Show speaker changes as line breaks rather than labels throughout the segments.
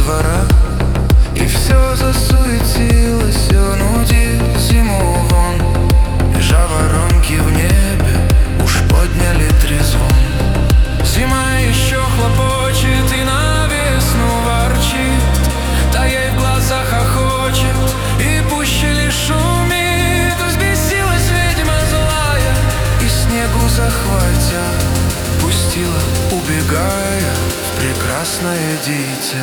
двора, и все засуетилось, все нудит зиму вон. И жаворонки в небе уж подняли трезвон. Зима еще хлопочет и на весну ворчит, да ей в глазах охочет и пуще лишь шумит. Взбесилась ведьма злая и снегу захватя пустила, убегая в прекрасное дитя.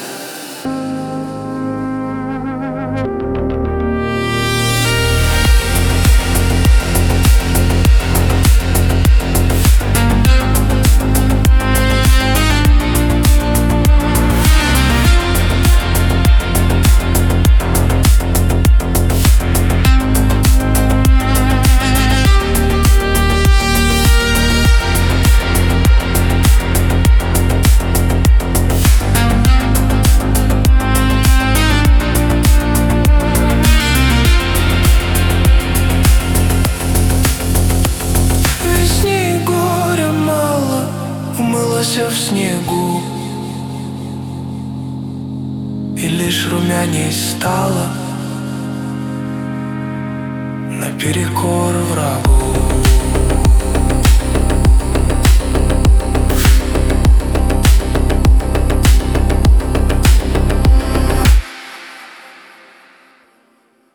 В снегу, и лишь румяней стала наперекор врагу.